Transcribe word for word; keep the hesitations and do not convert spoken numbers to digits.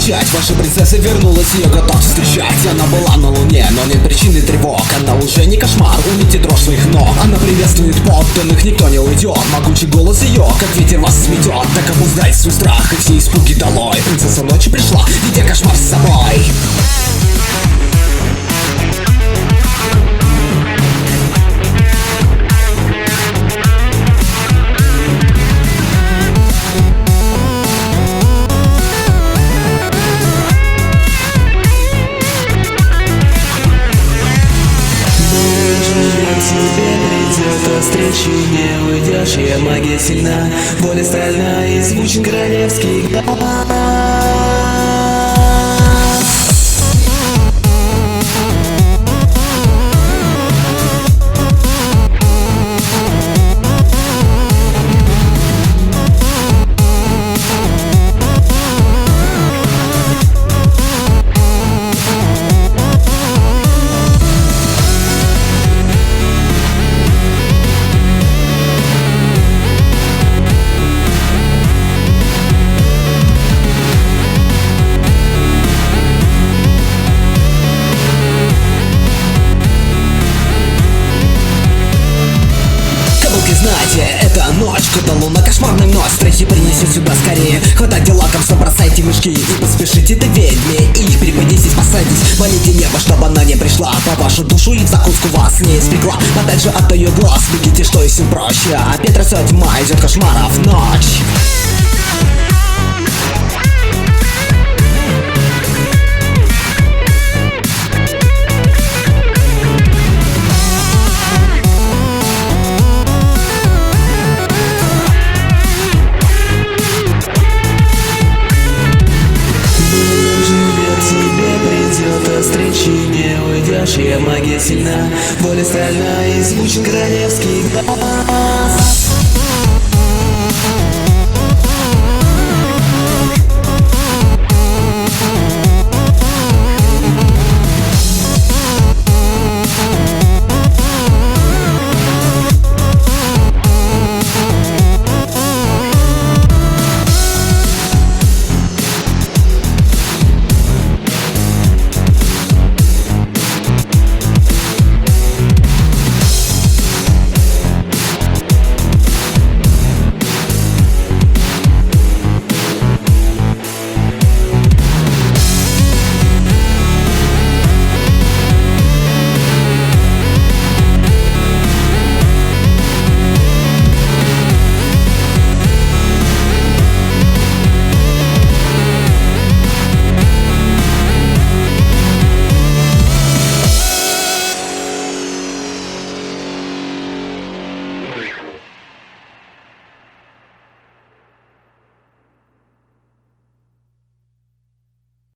начать. Ваша принцесса вернулась, ее готов встречать. Она была на луне, но нет причины тревог. Она уже не кошмар, уните дрожь своих ног. Она приветствует подданных, никто не уйдет. Могучий голос ее, как ветер вас сметет. Так обуздайте свой страх и все испуги долой. Принцесса ночи пришла, ведя кошмар с собой. Тебе придет о встрече, не уйдешь, ее магия сильна, воля стальна и звучит королевский глаз. Знаете, это ночь, когда луна кошмарной ночь. Страхи принесет сюда скорее. Хватайте лакомство, бросайте мешки и поспешите до ведьме. И их преподнесите, спасайтесь. Молите небо, чтобы она не пришла по вашу душу и в закуску вас не испекла. Подальше от ее глаз, бегите, что и всем проще. Опять растет тьма, идет кошмаров ночь. Ее магия сильна, воля стальна и звучит королевский глаз.